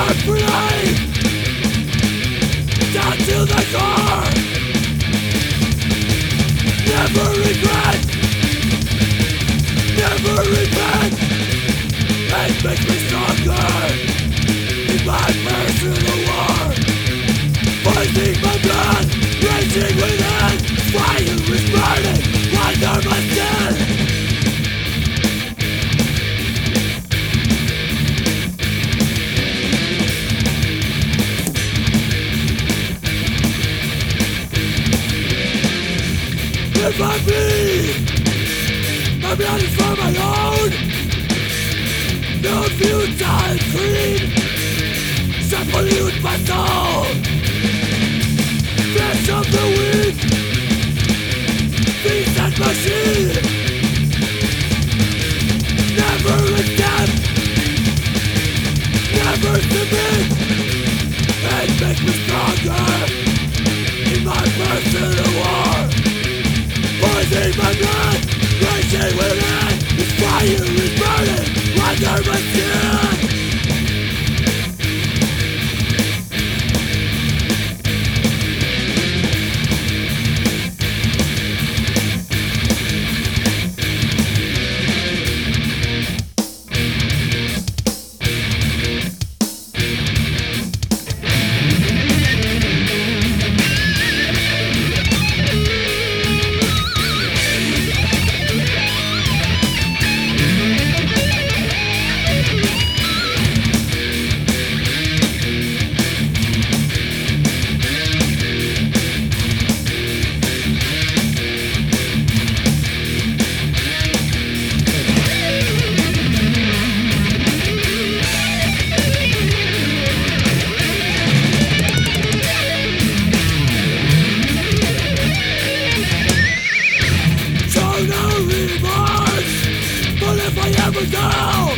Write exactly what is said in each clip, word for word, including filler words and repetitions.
free, down to the core. Never regret, never repent. It makes me stronger in my personal war. Fighting my blood, raging within. Fire is burning under my skin. If I bleed, I'm running for my own. No futile creed shall pollute my soul. Flesh of the weak, beast and machine. Never accept, never submit. It makes me stronger in my personal war. Poisoning my blood, raging within. This fire is burning under my skin. Down.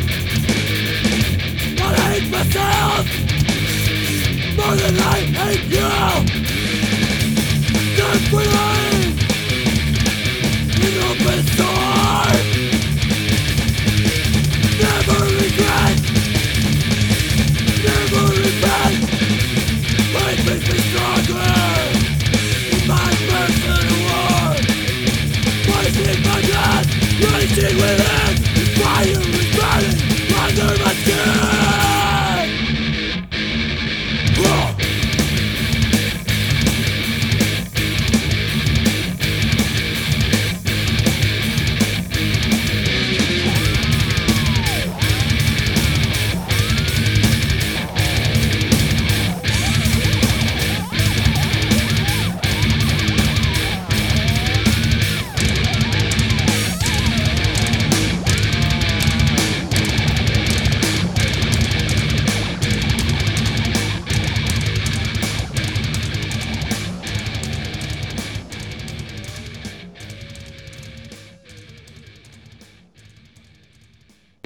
I hate myself more than I hate you. Just believe in open door. Never regret, never repent. It makes me stronger in my personal war. Fighting my blood, raging within. Fire